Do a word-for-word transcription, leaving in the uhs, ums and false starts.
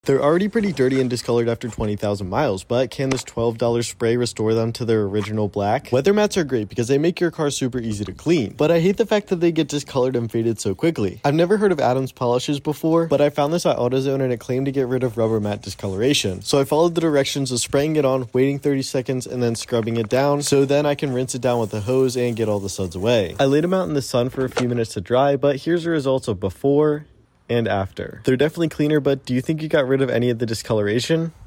They're already pretty dirty and discolored after twenty thousand miles, but can this twelve dollar spray restore them to their original black? Weather mats are great because they make your car super easy to clean, but I hate the fact that they get discolored and faded so quickly. I've never heard of Adams polishes before, but I found this at AutoZone and it claimed to get rid of rubber mat discoloration. So I followed the directions of spraying it on, waiting thirty seconds, and then scrubbing it down, so then I can rinse it down with a hose and get all the suds away. I laid them out in the sun for a few minutes to dry, but here's the results of before and after. They're definitely cleaner, but do you think you got rid of any of the discoloration?